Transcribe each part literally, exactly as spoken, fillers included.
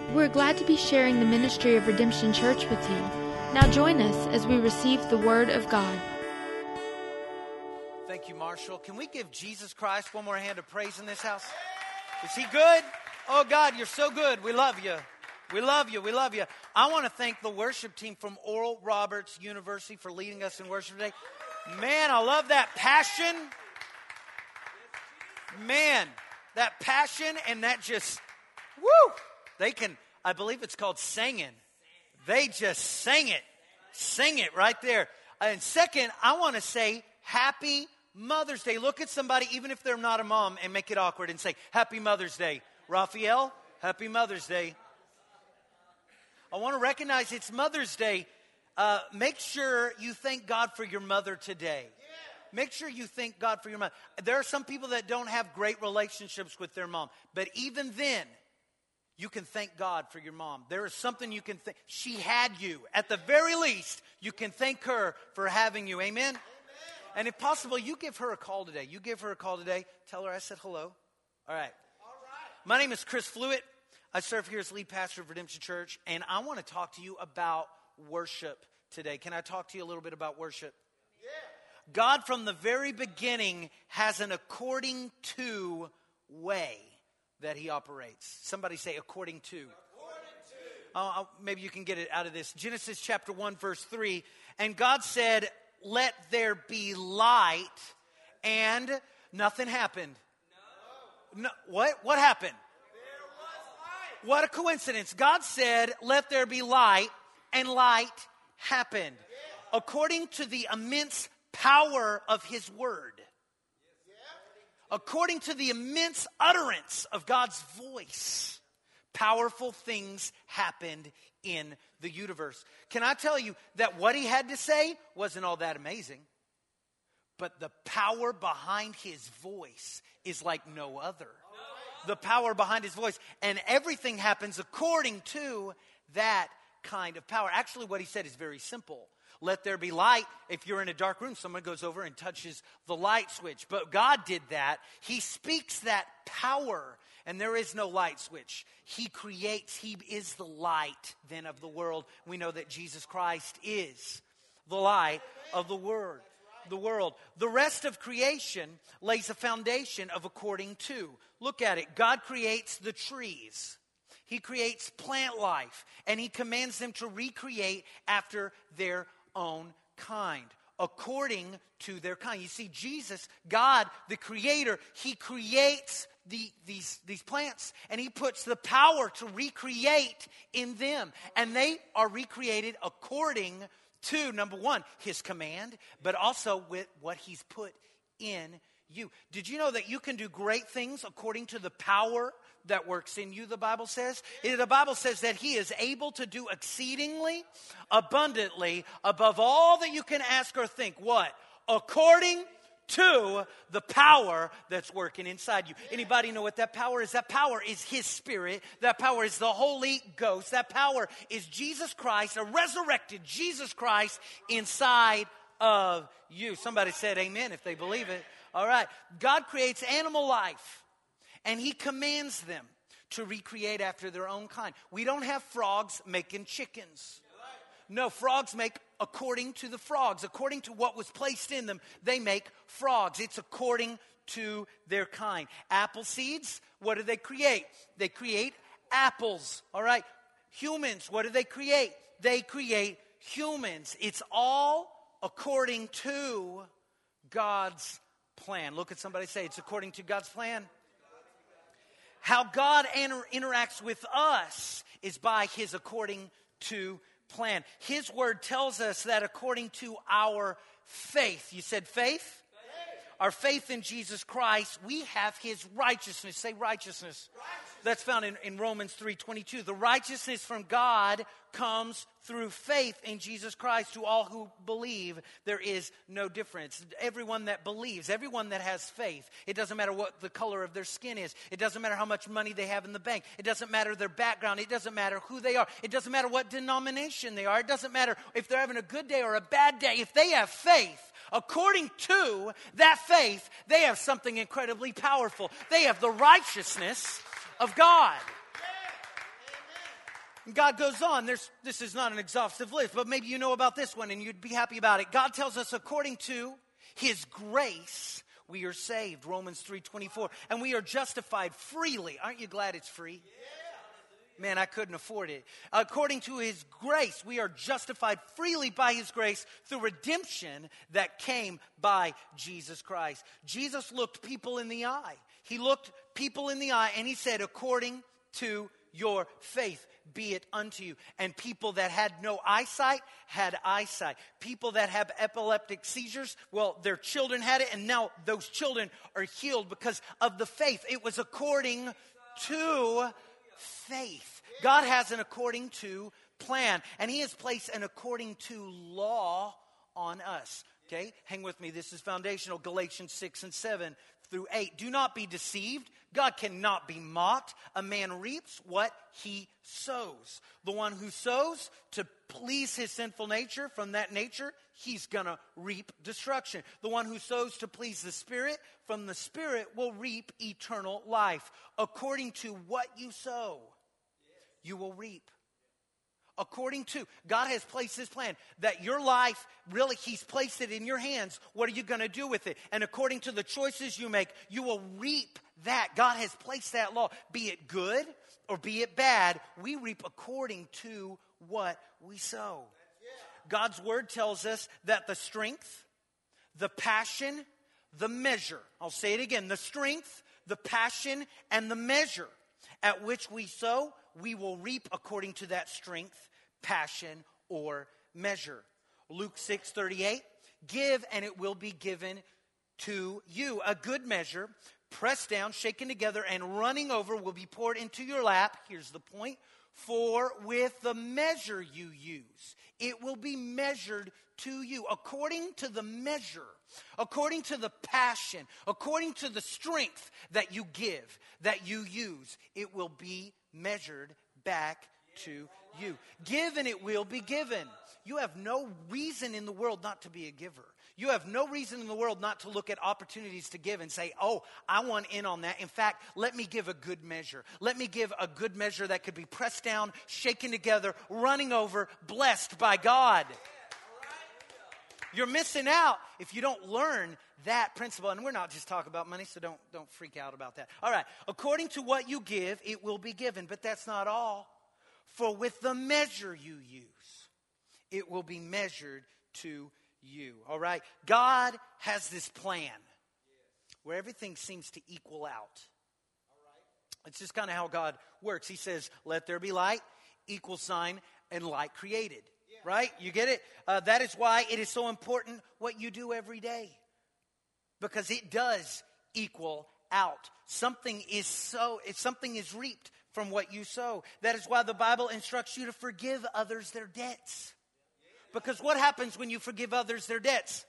We're glad to be sharing the ministry of Redemption Church with you. Now join us as we receive the Word of God. Thank you, Marshall. Can we give Jesus Christ one more hand of praise in this house? Is he good? Oh, God, you're so good. We love you. We love you. We love you. I want to thank the worship team from Oral Roberts University for leading us in worship today. Man, I love that passion. Man, that passion and that just, woo, they can, I believe it's called singing. They just sang it. Sing it right there. And second, I want to say happy Mother's Day. Look at somebody, even if they're not a mom, and make it awkward and say, Happy Mother's Day. Raphael, Happy Mother's Day. I want to recognize it's Mother's Day. Uh, make sure you thank God for your mother today. Make sure you thank God for your mother. There are some people that don't have great relationships with their mom. But even then, you can thank God for your mom. There is something you can thank. She had you. At the very least, you can thank her for having you. Amen? Amen? And if possible, you give her a call today. You give her a call today. Tell her I said hello. All right. All right. My name is Chris Flewitt. I serve here as lead pastor of Redemption Church. And I want to talk to you about worship today. Can I talk to you a little bit about worship? Yeah. God from the very beginning has an according to way that he operates. Somebody say according to. According to. Uh, maybe you can get it out of this. Genesis chapter one verse three. And God said, let there be light. And nothing happened. No. No. What? What happened? There was light. What a coincidence. God said, let there be light. And light happened. Yeah. According to the immense power of his word. According to the immense utterance of God's voice, powerful things happened in the universe. Can I tell you that what he had to say wasn't all that amazing? But the power behind his voice is like no other. The power behind his voice. And everything happens according to that kind of power. Actually, what he said is very simple. Let there be light. If you're in a dark room, someone goes over and touches the light switch. But God did that. He speaks that power, and there is no light switch. He creates. He is the light then of the world. We know that Jesus Christ is the light of the world. The world. The rest of creation lays a foundation of according to. Look at it. God creates the trees. He creates plant life, and he commands them to recreate after their own kind, according to their kind. You see, Jesus, God, the creator, he creates the, these, these plants, and he puts the power to recreate in them. And they are recreated according to, number one, his command, but also with what he's put in you. Did you know that you can do great things according to the power that works in you, the Bible says? The Bible says that he is able to do exceedingly, abundantly, above all that you can ask or think. What? According to the power that's working inside you. Anybody know what that power is? That power is his spirit. That power is the Holy Ghost. That power is Jesus Christ, a resurrected Jesus Christ inside of you. Somebody said amen if they believe it. All right. God creates animal life. And he commands them to recreate after their own kind. We don't have frogs making chickens. No, frogs make according to the frogs. According to what was placed in them, they make frogs. It's according to their kind. Apple seeds, what do they create? They create apples. All right. Humans, what do they create? They create humans. It's all according to God's plan. Look at somebody, say it's according to God's plan. How God inter- interacts with us is by his according to plan. His word tells us that according to our faith. You said faith? Faith. Our faith in Jesus Christ, we have his righteousness. Say righteousness. Righteousness. That's found in, in Romans three twenty-two. The righteousness from God comes through faith in Jesus Christ. To all who believe, there is no difference. Everyone that believes, everyone that has faith, it doesn't matter what the color of their skin is. It doesn't matter how much money they have in the bank. It doesn't matter their background. It doesn't matter who they are. It doesn't matter what denomination they are. It doesn't matter if they're having a good day or a bad day. If they have faith, according to that faith, they have something incredibly powerful. They have the righteousness of God. And God goes on. There's, this is not an exhaustive list, but maybe you know about this one and you'd be happy about it. God tells us according to his grace, we are saved. Romans three twenty-four. And we are justified freely. Aren't you glad it's free? Man, I couldn't afford it. According to his grace, we are justified freely by his grace through redemption that came by Jesus Christ. Jesus looked people in the eye. He looked people in the eye and he said, according to your faith, be it unto you. And people that had no eyesight had eyesight. People that have epileptic seizures, well, their children had it, and now those children are healed because of the faith. It was according to faith. God has an according to plan, and he has placed an according to law on us. Okay, hang with me. This is foundational. Galatians six and seven through eight. Do not be deceived. God cannot be mocked. A man reaps what he sows. The one who sows to please his sinful nature, from that nature, he's going to reap destruction. The one who sows to please the Spirit, from the Spirit will reap eternal life. According to what you sow, you will reap. According to, God has placed his plan that your life, really, he's placed it in your hands. What are you going to do with it? And according to the choices you make, you will reap that. God has placed that law. Be it good or be it bad, we reap according to what we sow. God's word tells us that the strength, the passion, the measure, I'll say it again, the strength, the passion, and the measure at which we sow, we will reap according to that strength, passion, or measure. Luke six thirty-eight, give and it will be given to you. A good measure, pressed down, shaken together, and running over will be poured into your lap. Here's the point. For with the measure you use, it will be measured to you. According to the measure, according to the passion, according to the strength that you give, that you use, it will be measured back to you. Give and it will be given. You have no reason in the world not to be a giver. You have no reason in the world not to look at opportunities to give and say, oh, I want in on that. In fact, let me give a good measure. Let me give a good measure that could be pressed down, shaken together, running over, blessed by God. You're missing out if you don't learn that principle. And we're not just talking about money, so don't, don't freak out about that. All right. According to what you give, it will be given. But that's not all. For with the measure you use, it will be measured to you. All right. God has this plan where everything seems to equal out. It's just kind of how God works. He says, let there be light, equal sign, and light created. Right? You get it? Uh, that is why it is so important what you do every day. Because it does equal out. Something is so, if something is reaped from what you sow. That is why the Bible instructs you to forgive others their debts. Because what happens when you forgive others their debts?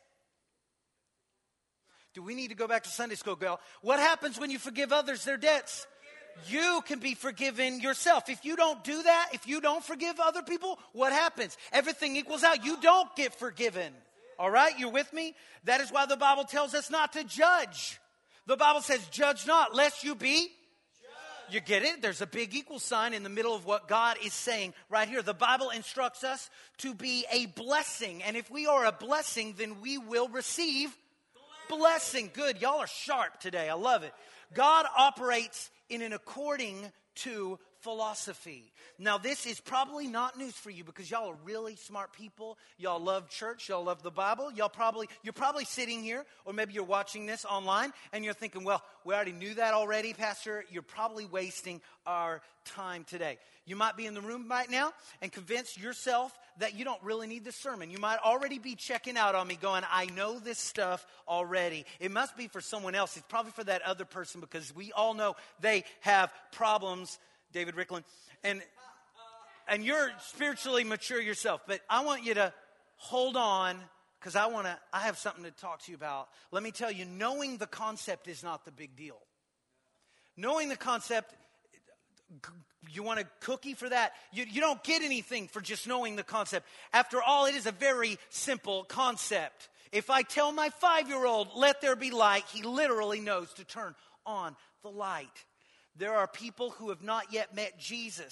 Do we need to go back to Sunday school, girl? What happens when you forgive others their debts? You can be forgiven yourself. If you don't do that, if you don't forgive other people, what happens? Everything equals out. You don't get forgiven. All right? You're with me? That is why the Bible tells us not to judge. The Bible says, judge not, lest you be. You get it? There's a big equal sign in the middle of what God is saying right here. The Bible instructs us to be a blessing. And if we are a blessing, then we will receive blessing. Good. Y'all are sharp today. I love it. God operates in an according to philosophy. Now, this is probably not news for you because y'all are really smart people. Y'all love church. Y'all love the Bible. Y'all probably, you're probably sitting here, or maybe you're watching this online, and you're thinking, well, we already knew that already, Pastor. You're probably wasting our time today. You might be in the room right now and convince yourself that you don't really need this sermon. You might already be checking out on me going, I know this stuff already. It must be for someone else. It's probably for that other person because we all know they have problems, David Ricklin. And, and you're spiritually mature yourself. But I want you to hold on because I want to. I have something to talk to you about. Let me tell you, knowing the concept is not the big deal. Knowing the concept, you want a cookie for that? You, you don't get anything for just knowing the concept. After all, it is a very simple concept. If I tell my five-year-old, let there be light, he literally knows to turn on the light. There are people who have not yet met Jesus.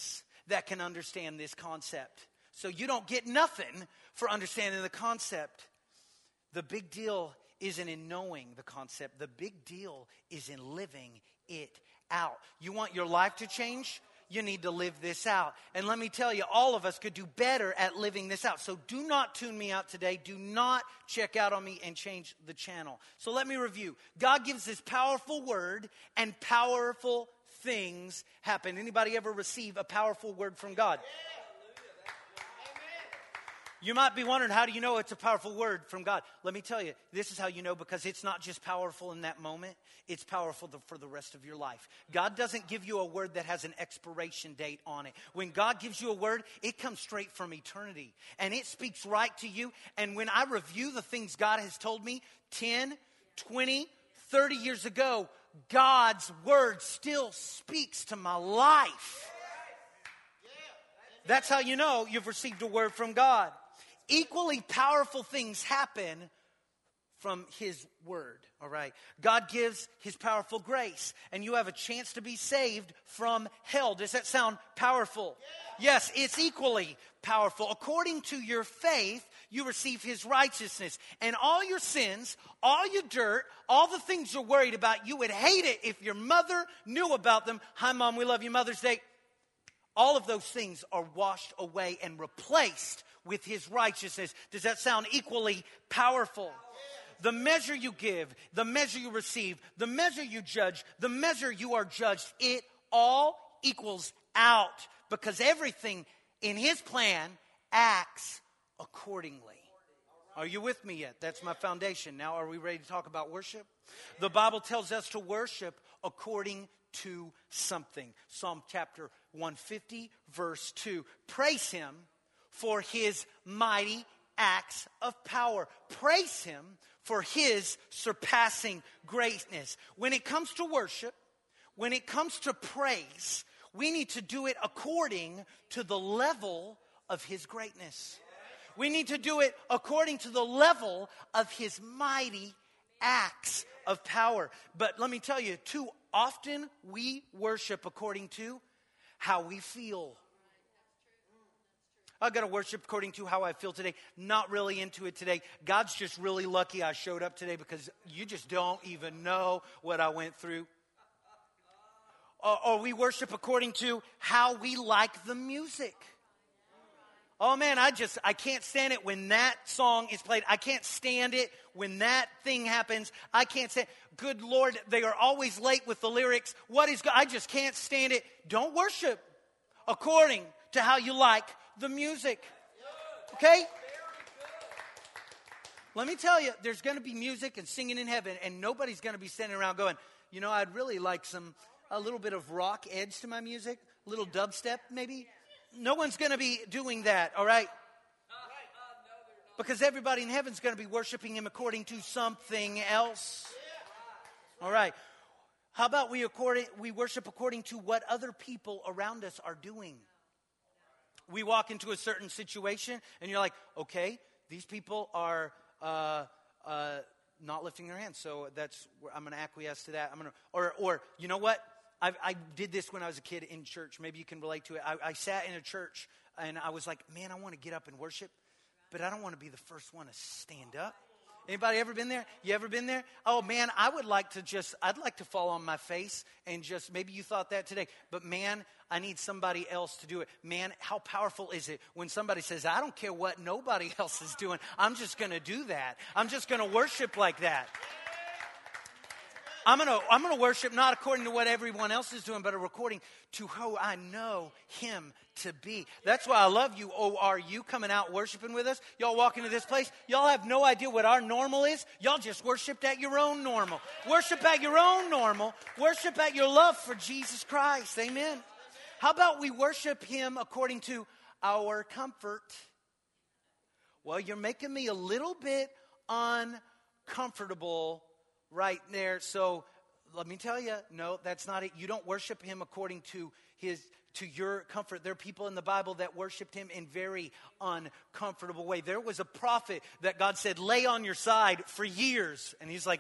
that can understand this concept. So you don't get nothing for understanding the concept. The big deal isn't in knowing the concept. The big deal is in living it out. You want your life to change? You need to live this out. And let me tell you, all of us could do better at living this out. So do not tune me out today. Do not check out on me and change the channel. So let me review. God gives this powerful word and powerful things happen. Anybody ever receive a powerful word from God? You might be wondering, how do you know it's a powerful word from God? Let me tell you, this is how you know, because it's not just powerful in that moment. It's powerful for the rest of your life. God doesn't give you a word that has an expiration date on it. When God gives you a word, it comes straight from eternity. And it speaks right to you. And when I review the things God has told me ten, twenty, thirty years ago, God's word still speaks to my life. That's how you know you've received a word from God. Equally powerful things happen from His word, all right? God gives His powerful grace, and you have a chance to be saved from hell. Does that sound powerful? Yes, it's equally powerful. According to your faith, you receive His righteousness. And all your sins, all your dirt, all the things you're worried about, you would hate it if your mother knew about them. Hi, Mom, we love you, Mother's Day. All of those things are washed away and replaced with His righteousness. Does that sound equally powerful? The measure you give, the measure you receive, the measure you judge, the measure you are judged, it all equals out, because everything in His plan acts accordingly. Are you with me yet? That's my foundation. Now, are we ready to talk about worship? The Bible tells us to worship according to something. Psalm chapter one fifty, verse two. Praise Him for His mighty acts of power. Praise Him for His surpassing greatness. When it comes to worship, when it comes to praise, we need to do it according to the level of His greatness. We need to do it according to the level of His mighty acts of power. But let me tell you, too often we worship according to how we feel. I got to worship according to how I feel today. Not really into it today. God's just really lucky I showed up today, because you just don't even know what I went through. Or, or we worship according to how we like the music. Oh man, I just, I can't stand it when that song is played. I can't stand it when that thing happens. I can't stand it. Good Lord, they are always late with the lyrics. What is, I just can't stand it. Don't worship according to how you like the music. Okay? Let me tell you, there's going to be music and singing in heaven, and nobody's going to be standing around going, you know, I'd really like some, a little bit of rock edge to my music, a little dubstep maybe. No one's going to be doing that, all right? Because everybody in heaven's going to be worshiping Him according to something else. All right. How about we according, we worship according to what other people around us are doing? We walk into a certain situation, and you're like, okay, these people are uh, uh, not lifting their hands, so that's I'm going to acquiesce to that. I'm going to, or, or you know what? I, I did this when I was a kid in church. Maybe you can relate to it. I, I sat in a church, and I was like, man, I want to get up and worship, but I don't want to be the first one to stand up. Anybody ever been there? You ever been there? Oh, man, I would like to just, I'd like to fall on my face and just, maybe you thought that today, but man, I need somebody else to do it. Man, how powerful is it when somebody says, I don't care what nobody else is doing. I'm just going to do that. I'm just going to worship like that. I'm going to I'm going to worship not according to what everyone else is doing, but according to who I know Him to be. That's why I love you, O R U, coming out worshiping with us. Y'all walk into this place. Y'all have no idea what our normal is. Y'all just worshiped at your own normal. Worship at your own normal. Worship at your love for Jesus Christ. Amen. How about we worship Him according to our comfort? Well, you're making me a little bit uncomfortable right there. So let me tell you, no, that's not it. You don't worship Him according to his to your comfort. There are people in the Bible that worshiped Him in very uncomfortable way. There was a prophet that God said, lay on your side for years. And he's like,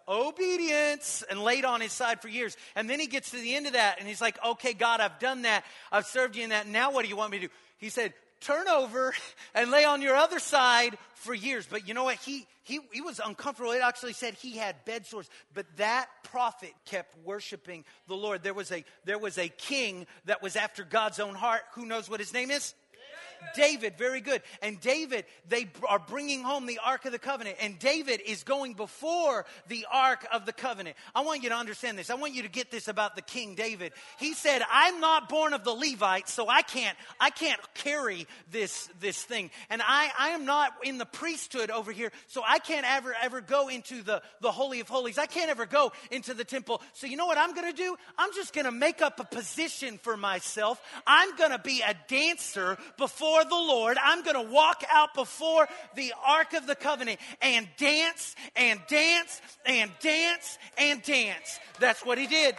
Obedience, and laid on his side for years. And then he gets to the end of that and he's like, okay, God, I've done that. I've served you in that. Now what do you want me to do? He said, turn over and lay on your other side for years. But you know what? He he he was uncomfortable. It actually said he had bed sores. But that prophet kept worshiping the Lord. There was a there was a king that was after God's own heart. Who knows what his name is? David, very good. And David, they are bringing home the Ark of the Covenant. And David is going before the Ark of the Covenant. I want you to understand this. I want you to get this about the King David. He said, I'm not born of the Levites, so I can't, I can't carry this, this thing. And I, I am not in the priesthood over here, so I can't ever, ever go into the, the Holy of Holies. I can't ever go into the temple. So you know what I'm going to do? I'm just going to make up a position for myself. I'm going to be a dancer before the Lord. I'm going to walk out before the Ark of the Covenant and dance and dance and dance and dance. That's what he did.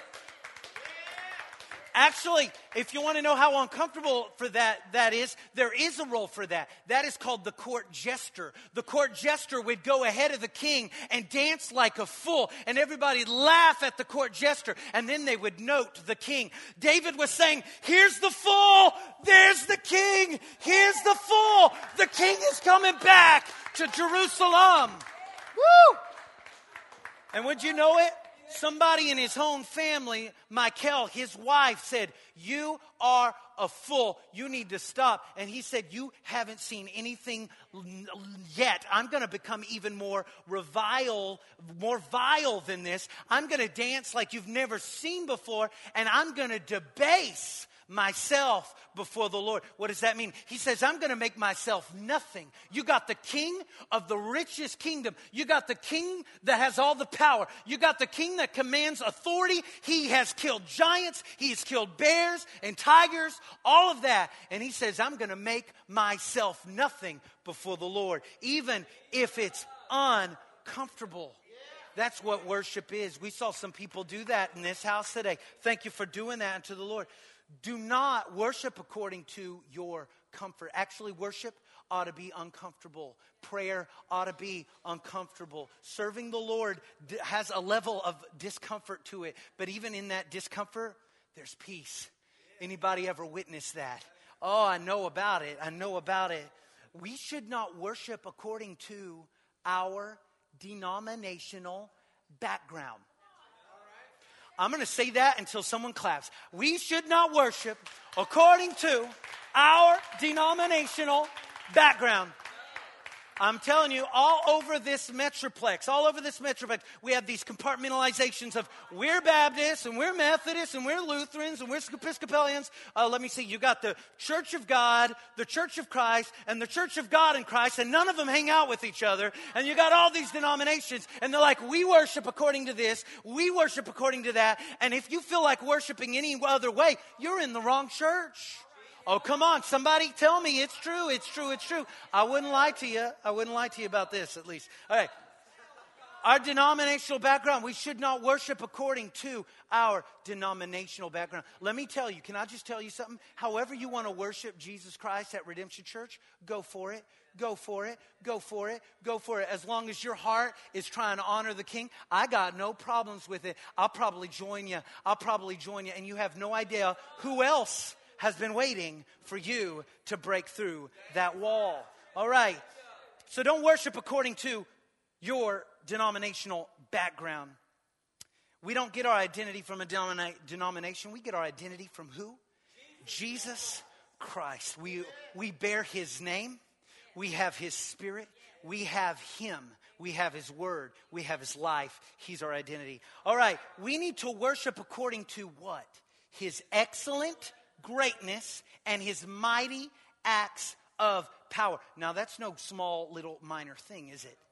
Actually, if you want to know how uncomfortable for that that is, there is a role for that. That is called the court jester. The court jester would go ahead of the king and dance like a fool, and everybody laugh at the court jester, and then they would note the king. David was saying, here's the fool, there's the king, here's the fool. The king is coming back to Jerusalem. Woo! And would you know it? Somebody in his own family, Michal, his wife, said, you are a fool. You need to stop. And he said, you haven't seen anything yet. I'm going to become even more revile, more vile than this. I'm going to dance like you've never seen before, and I'm going to debase myself before the Lord. What does that mean? He says, I'm going to make myself nothing. You got the king of the richest kingdom. You got the king that has all the power. You got the king that commands authority. He has killed giants. He has killed bears and tigers, all of that. And he says, I'm going to make myself nothing before the Lord, even if it's uncomfortable. That's what worship is. We saw some people do that in this house today. Thank you for doing that unto the Lord. Do not worship according to your comfort. Actually, worship ought to be uncomfortable. Prayer ought to be uncomfortable. Serving the Lord has a level of discomfort to it. But even in that discomfort, there's peace. Anybody ever witnessed that? Oh, I know about it. I know about it. We should not worship according to our denominational background. I'm going to say that until someone claps. We should not worship according to our denominational background. I'm telling you, all over this metroplex, all over this metroplex, we have these compartmentalizations of we're Baptists and we're Methodists and we're Lutherans and we're Episcopalians. Uh, let me see, you got the Church of God, the Church of Christ, and the Church of God in Christ, and none of them hang out with each other. And you got all these denominations, and they're like, we worship according to this, we worship according to that. And if you feel like worshiping any other way, you're in the wrong church. Oh, come on. Somebody tell me it's true. It's true. It's true. I wouldn't lie to you. I wouldn't lie to you about this, at least. All right. Our denominational background, we should not worship according to our denominational background. Let me tell you, can I just tell you something? However you want to worship Jesus Christ at Redemption Church, go for it. Go for it. Go for it. Go for it. As long as your heart is trying to honor the King, I got no problems with it. I'll probably join you. I'll probably join you. And you have no idea who else has been waiting for you to break through that wall. All right. So don't worship according to your denominational background. We don't get our identity from a denomina- denomination. We get our identity from who? Jesus Christ. We, we bear his name. We have his spirit. We have him. We have his word. We have his life. He's our identity. All right. We need to worship according to what? His excellent greatness and his mighty acts of power. Now, that's no small little minor thing, is it?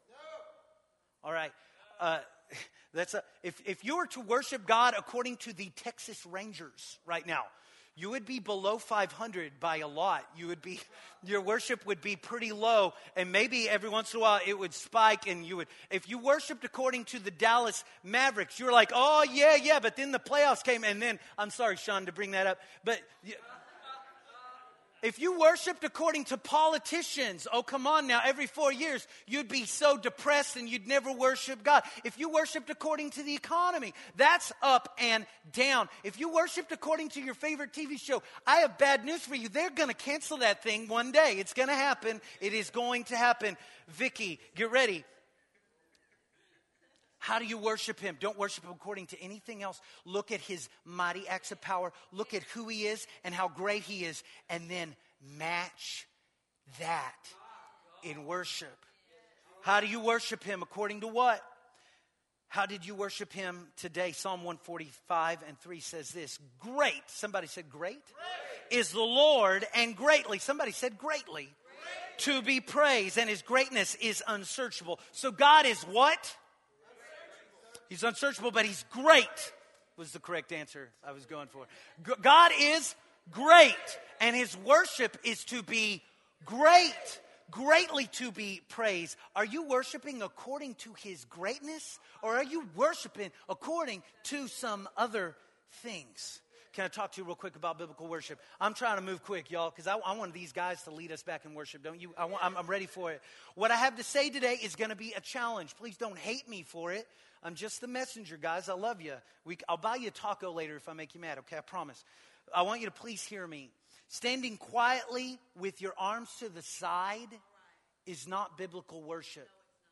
All right. Uh, that's a, if, if you were to worship God according to the Texas Rangers right now, you would be below five hundred by a lot. You would be, your worship would be pretty low, and maybe every once in a while it would spike, and you would, if you worshiped according to the Dallas Mavericks, you were like, oh yeah, yeah, but then the playoffs came, and then, I'm sorry, Sean, to bring that up, but, If you worshiped according to politicians, oh, come on now, every four years, you'd be so depressed and you'd never worship God. If you worshiped according to the economy, that's up and down. If you worshiped according to your favorite T V show, I have bad news for you. They're going to cancel that thing one day. It's going to happen. It is going to happen. Vicky, get ready. How do you worship him? Don't worship him according to anything else. Look at his mighty acts of power. Look at who he is and how great he is. And then match that in worship. How do you worship him? According to what? How did you worship him today? Psalm one forty-five and three says this. Great. Somebody said great. Great is the Lord, and greatly. Somebody said greatly. Great. To be praised. And his greatness is unsearchable. So God is what? He's unsearchable, but he's great, was the correct answer I was going for. G- God is great, and his worship is to be great, greatly to be praised. Are you worshiping according to his greatness, or are you worshiping according to some other things? Can I talk to you real quick about biblical worship? I'm trying to move quick, y'all, because I, I want these guys to lead us back in worship, don't you? I want, I'm, I'm ready for it. What I have to say today is going to be a challenge. Please don't hate me for it. I'm just the messenger, guys. I love you. We, I'll buy you a taco later if I make you mad, okay? I promise. I want you to please hear me. Standing quietly with your arms to the side is not biblical worship.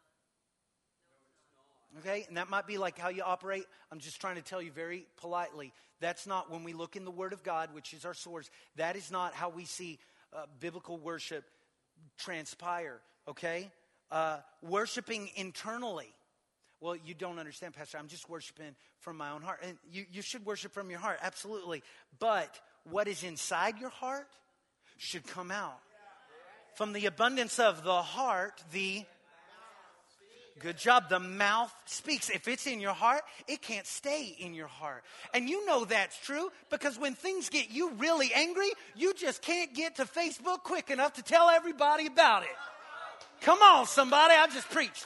Okay? And that might be like how you operate. I'm just trying to tell you very politely. That's not, when we look in the Word of God, which is our source, that is not how we see uh, biblical worship transpire, okay? Uh, worshiping internally. Well, you don't understand, Pastor. I'm just worshiping from my own heart. And you, you should worship from your heart, absolutely. But what is inside your heart should come out. From the abundance of the heart, the... Good job. The mouth speaks. If it's in your heart, it can't stay in your heart. And you know that's true because when things get you really angry, you just can't get to Facebook quick enough to tell everybody about it. Come on, somebody. I just preached.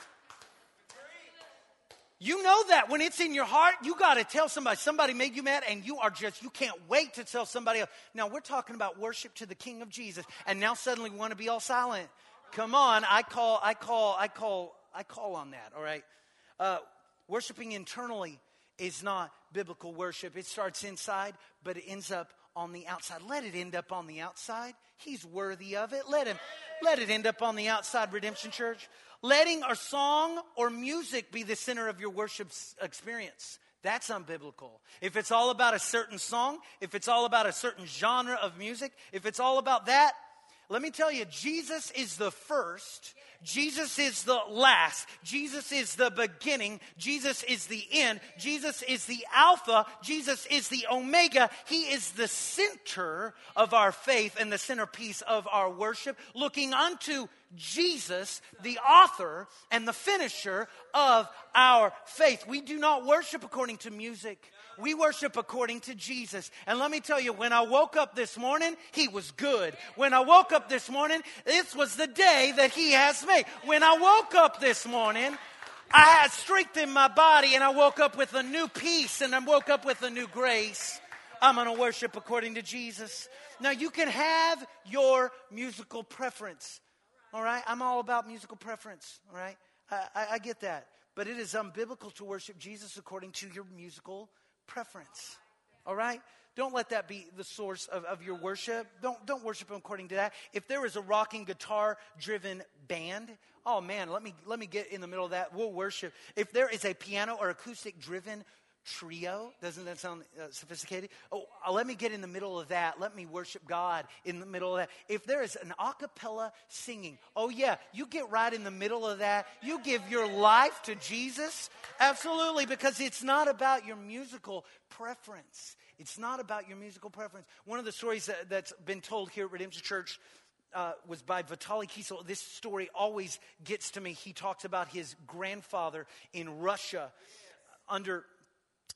You know that when it's in your heart, you got to tell somebody. Somebody made you mad and you are just, you can't wait to tell somebody else. Now, we're talking about worship to the King of Jesus. And now suddenly we want to be all silent. Come on. I call, I call, I call, I call on that, all right? Uh, worshiping internally is not biblical worship. It starts inside, but it ends up on the outside. Let it end up on the outside. He's worthy of it. Let him, let it end up on the outside, Redemption Church. Letting a song or music be the center of your worship experience. That's unbiblical. If it's all about a certain song, if it's all about a certain genre of music, if it's all about that, let me tell you, Jesus is the first. Jesus is the last. Jesus is the beginning. Jesus is the end. Jesus is the Alpha. Jesus is the Omega. He is the center of our faith and the centerpiece of our worship, looking unto Jesus, the author and the finisher of our faith. We do not worship according to music. We worship according to Jesus. And let me tell you, when I woke up this morning, he was good. When I woke up this morning, this was the day that he has made. When I woke up this morning, I had strength in my body and I woke up with a new peace and I woke up with a new grace. I'm going to worship according to Jesus. Now, you can have your musical preference. All right? I'm all about musical preference. All right? I, I, I get that. But it is unbiblical to worship Jesus according to your musical preference. All right? Don't let that be the source of, of your worship. Don't don't worship him according to that. If there is a rocking guitar driven band, oh man, let me let me get in the middle of that. We'll worship. If there is a piano or acoustic driven trio, doesn't that sound uh, sophisticated? Oh, uh, let me get in the middle of that. Let me worship God in the middle of that. If there is an a cappella singing, oh yeah, you get right in the middle of that. You give your life to Jesus. Absolutely, because it's not about your musical preference. It's not about your musical preference. One of the stories that, that's been told here at Redemption Church uh, was by Vitaly Kisel. This story always gets to me. He talks about his grandfather in Russia under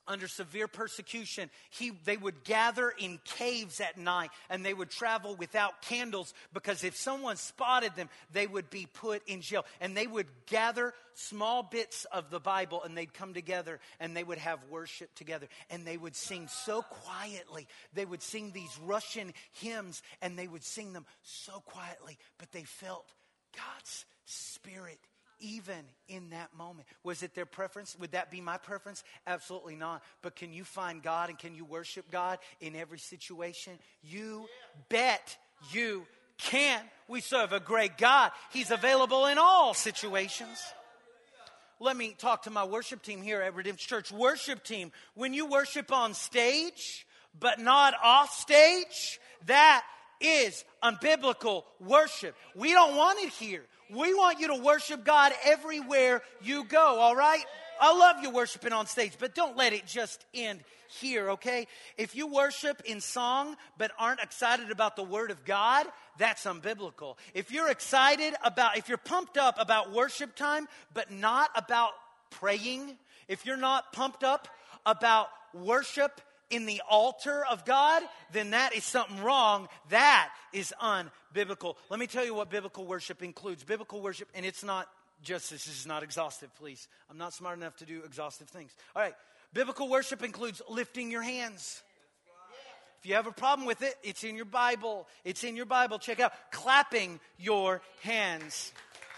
under severe persecution. He, they would gather in caves at night, and they would travel without candles, because if someone spotted them, they would be put in jail. And they would gather small bits of the Bible, and they'd come together, and they would have worship together. And they would sing so quietly. They would sing these Russian hymns, and they would sing them so quietly, but they felt God's Spirit even in that moment. Was it their preference? Would that be my preference? Absolutely not. But can you find God and can you worship God in every situation? You bet you can. We serve a great God. He's available in all situations. Let me talk to my worship team here at Redemption Church. Worship team, when you worship on stage but not off stage, that is unbiblical worship. We don't want it here. We want you to worship God everywhere you go, all right? I love you worshiping on stage, but don't let it just end here, okay? If you worship in song but aren't excited about the Word of God, that's unbiblical. If you're excited about, if you're pumped up about worship time but not about praying, if you're not pumped up about worship in the altar of God, then that is something wrong. That is unbiblical. Let me tell you what biblical worship includes. Biblical worship, and it's not just this, this is not exhaustive, please. I'm not smart enough to do exhaustive things. All right, biblical worship includes lifting your hands. If you have a problem with it, it's in your Bible. It's in your Bible. Check out clapping your hands.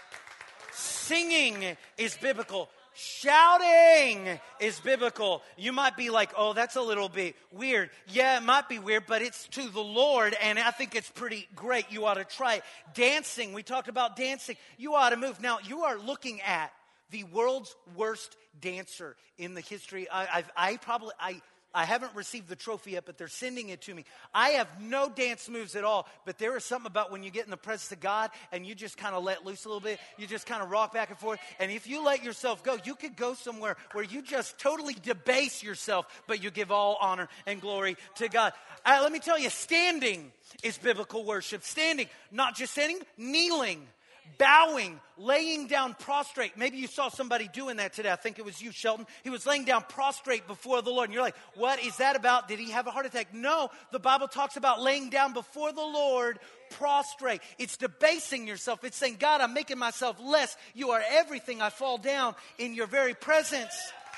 Singing is biblical. Shouting is biblical. You might be like, oh, that's a little bit weird. Yeah, it might be weird, but it's to the Lord, and I think it's pretty great. You ought to try it. Dancing, we talked about dancing. You ought to move. Now, you are looking at the world's worst dancer in the history. I, I've, I probably, I, I haven't received the trophy yet, but they're sending it to me. I have no dance moves at all, but there is something about when you get in the presence of God and you just kind of let loose a little bit. You just kind of rock back and forth. And if you let yourself go, you could go somewhere where you just totally debase yourself, but you give all honor and glory to God. Uh, let me tell you, standing is biblical worship. Standing, not just standing, kneeling. Bowing, laying down prostrate. Maybe you saw somebody doing that today. I think it was you, Shelton. He was laying down prostrate before the Lord. And you're like, what is that about? Did he have a heart attack? No, the Bible talks about laying down before the Lord prostrate. It's debasing yourself. It's saying, God, I'm making myself less. You are everything. I fall down in your very presence.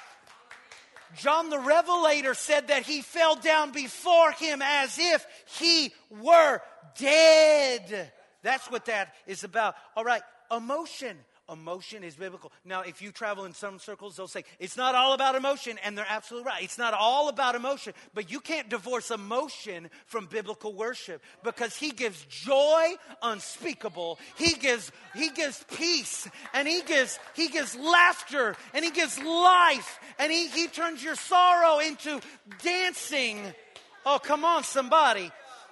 John the Revelator said that he fell down before him as if he were dead. That's what that is about. All right, emotion. Emotion is biblical. Now, if you travel in some circles, they'll say, it's not all about emotion, and they're absolutely right. It's not all about emotion, but you can't divorce emotion from biblical worship, because he gives joy unspeakable. He gives, he gives peace, and he gives, he gives laughter, and he gives life, and he, he turns your sorrow into dancing. Oh, come on, somebody.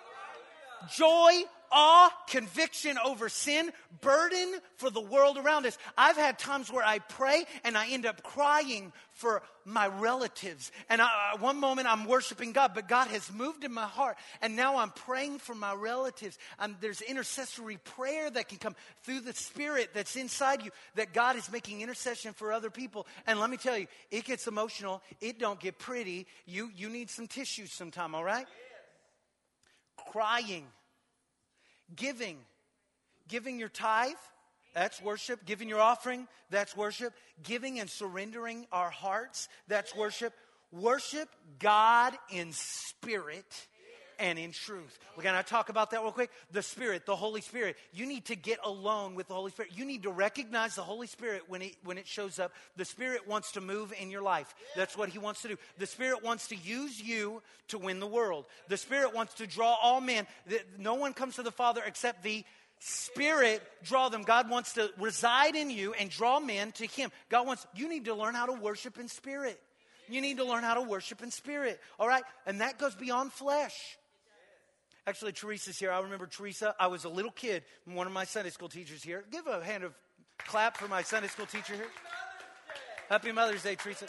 Joy, awe, conviction over sin, burden for the world around us. I've had times where I pray and I end up crying for my relatives. And I, one moment I'm worshiping God, but God has moved in my heart. And now I'm praying for my relatives. Um, there's intercessory prayer that can come through the Spirit that's inside you, that God is making intercession for other people. And let me tell you, it gets emotional. It don't get pretty. You, you need some tissues sometime, all right? Crying. Giving, giving your tithe, that's worship. Giving your offering, that's worship. Giving and surrendering our hearts, that's worship. Worship God in spirit and in truth. We're going to talk about that real quick. The Spirit, the Holy Spirit. You need to get alone with the Holy Spirit. You need to recognize the Holy Spirit when it, when it shows up. The Spirit wants to move in your life. That's what He wants to do. The Spirit wants to use you to win the world. The Spirit wants to draw all men. No one comes to the Father except the Spirit draw them. God wants to reside in you and draw men to Him. God wants, you need to learn how to worship in spirit. You need to learn how to worship in spirit. All right? And that goes beyond flesh. Actually, Teresa's here. I remember Teresa. I was a little kid. One of my Sunday school teachers here. Give a hand of clap for my Sunday school teacher here. Happy Mother's Day, Teresa.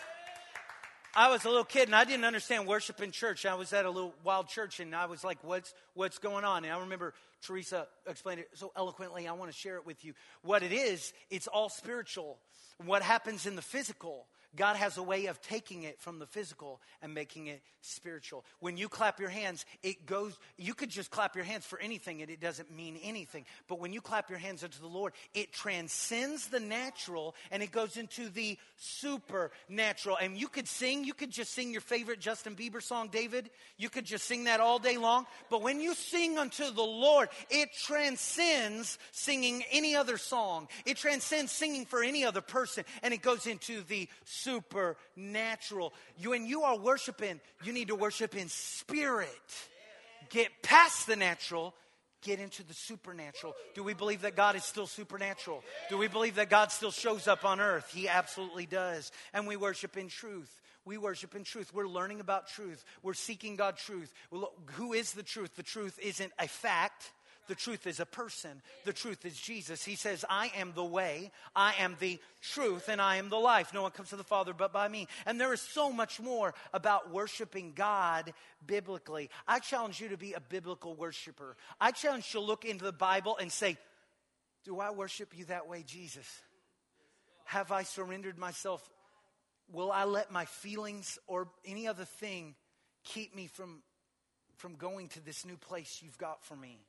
I was a little kid, and I didn't understand worship in church. I was at a little wild church, and I was like, what's what's going on? And I remember Teresa explained it so eloquently. I want to share it with you. What it is, it's all spiritual. What happens in the physical God has a way of taking it from the physical and making it spiritual. When you clap your hands, it goes, you could just clap your hands for anything and it doesn't mean anything. But when you clap your hands unto the Lord, it transcends the natural and it goes into the supernatural. And you could sing, you could just sing your favorite Justin Bieber song, David. You could just sing that all day long. But when you sing unto the Lord, it transcends singing any other song. It transcends singing for any other person. And it goes into the supernatural. You, when you are worshiping, you need to worship in spirit. Get past the natural, get into the supernatural. Do we believe that God is still supernatural? Do we believe that God still shows up on earth? He absolutely does. And we worship in truth. We worship in truth. We're learning about truth. We're seeking God's truth. Who is the truth? The truth isn't a fact. The truth is a person. The truth is Jesus. He says, I am the way, I am the truth, and I am the life. No one comes to the Father but by me. And there is so much more about worshiping God biblically. I challenge you to be a biblical worshiper. I challenge you to look into the Bible and say, do I worship you that way, Jesus? Have I surrendered myself? Will I let my feelings or any other thing keep me from, from going to this new place you've got for me?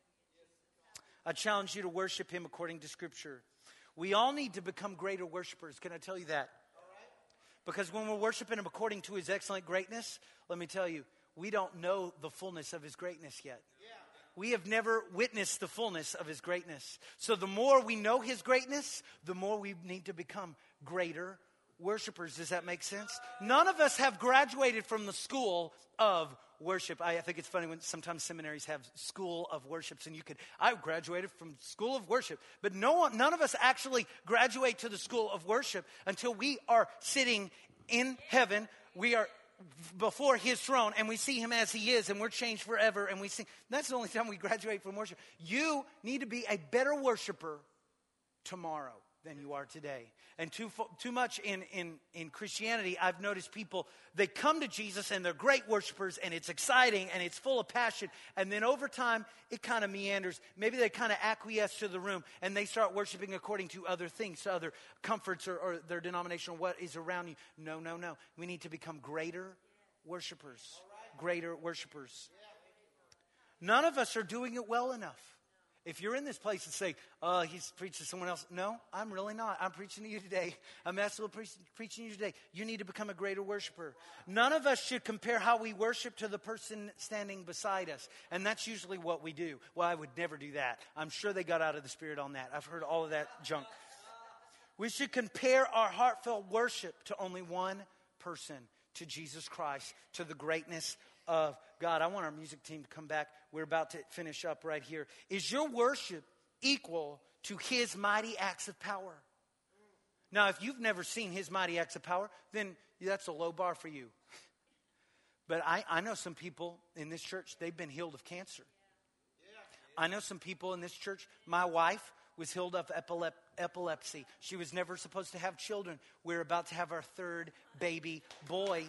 I challenge you to worship him according to Scripture. We all need to become greater worshipers. Can I tell you that? Because when we're worshiping him according to his excellent greatness, let me tell you, we don't know the fullness of his greatness yet. We have never witnessed the fullness of his greatness. So the more we know his greatness, the more we need to become greater worshipers. Does that make sense? None of us have graduated from the school of worship. I, I think it's funny when sometimes seminaries have school of worships, and you could, I graduated from school of worship, but no one, none of us actually graduate to the school of worship until we are sitting in heaven. We are before his throne and we see him as he is and we're changed forever and we sing. That's the only time we graduate from worship. You need to be a better worshiper tomorrow than you are today. And too too much in, in, in Christianity, I've noticed people, they come to Jesus and they're great worshipers and it's exciting and it's full of passion. And then over time, it kind of meanders. Maybe they kind of acquiesce to the room and they start worshiping according to other things, to other comforts or, or their denomination or what is around you. No, no, no. We need to become greater worshipers. Greater worshipers. None of us are doing it well enough. If you're in this place and say, oh, he's preaching to someone else. No, I'm really not. I'm preaching to you today. I'm absolutely pre- preaching to you today. You need to become a greater worshiper. None of us should compare how we worship to the person standing beside us. And that's usually what we do. Well, I would never do that. I'm sure they got out of the Spirit on that. I've heard all of that junk. We should compare our heartfelt worship to only one person, to Jesus Christ, to the greatness of God. I want our music team to come back. We're about to finish up right here. Is your worship equal to his mighty acts of power? Now, if you've never seen his mighty acts of power, then that's a low bar for you. But I, I know some people in this church, they've been healed of cancer. I know some people in this church, my wife was healed of epilep- epilepsy. She was never supposed to have children. We're about to have our third baby boy.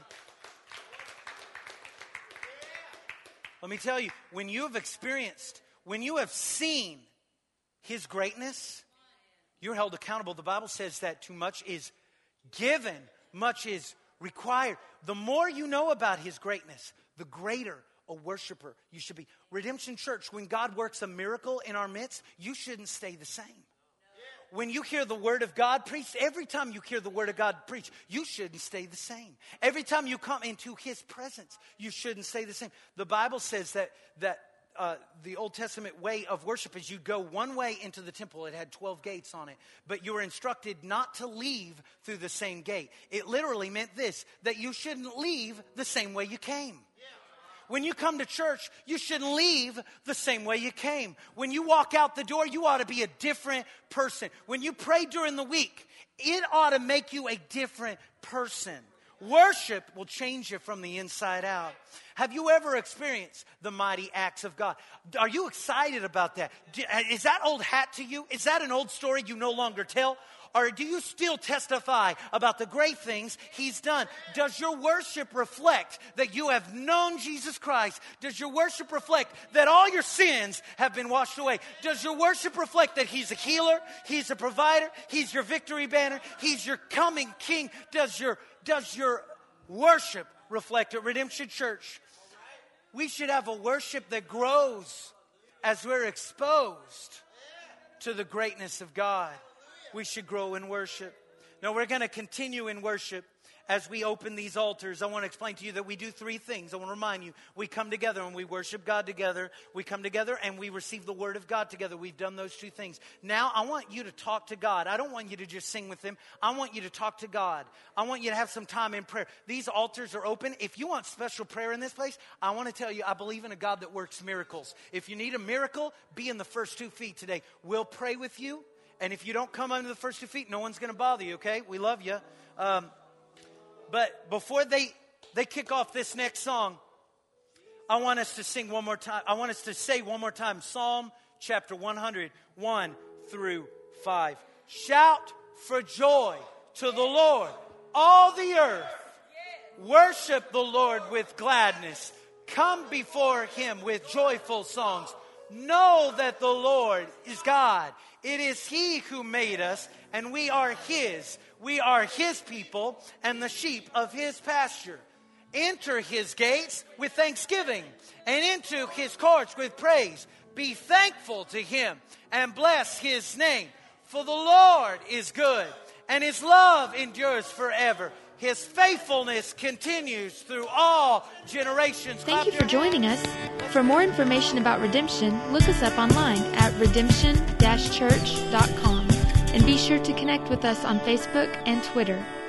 Let me tell you, when you have experienced, when you have seen his greatness, you're held accountable. The Bible says that too much is given, much is required. The more you know about his greatness, the greater a worshiper you should be. Redemption Church, when God works a miracle in our midst, you shouldn't stay the same. When you hear the word of God preached, every time you hear the word of God preached, you shouldn't stay the same. Every time you come into his presence, you shouldn't stay the same. The Bible says that that uh, the Old Testament way of worship is you go one way into the temple. It had twelve gates on it. But you were instructed not to leave through the same gate. It literally meant this, that you shouldn't leave the same way you came. When you come to church, you shouldn't leave the same way you came. When you walk out the door, you ought to be a different person. When you pray during the week, it ought to make you a different person. Worship will change you from the inside out. Have you ever experienced the mighty acts of God? Are you excited about that? Is that old hat to you? Is that an old story you no longer tell? Or do you still testify about the great things he's done? Does your worship reflect that you have known Jesus Christ? Does your worship reflect that all your sins have been washed away? Does your worship reflect that he's a healer, he's a provider, he's your victory banner, he's your coming king? Does your does your worship reflect at Redemption Church? We should have a worship that grows as we're exposed to the greatness of God. We should grow in worship. Now, we're going to continue in worship as we open these altars. I want to explain to you that we do three things. I want to remind you, we come together and we worship God together. We come together and we receive the word of God together. We've done those two things. Now, I want you to talk to God. I don't want you to just sing with Him. I want you to talk to God. I want you to have some time in prayer. These altars are open. If you want special prayer in this place, I want to tell you, I believe in a God that works miracles. If you need a miracle, be in the first two feet today. We'll pray with you. And if you don't come under the first two feet, no one's going to bother you, okay? We love you. Um, But before they, they kick off this next song, I want us to sing one more time. I want us to say one more time, Psalm chapter one hundred, one through five. Shout for joy to the Lord, all the earth. Worship the Lord with gladness. Come before Him with joyful songs. Know that the Lord is God. It is He who made us, and we are His. We are His people and the sheep of His pasture. Enter His gates with thanksgiving and into His courts with praise. Be thankful to Him and bless His name. For the Lord is good and His love endures forever. His faithfulness continues through all generations. Thank you for joining us. For more information about Redemption, look us up online at redemption dash church dot com and be sure to connect with us on Facebook and Twitter.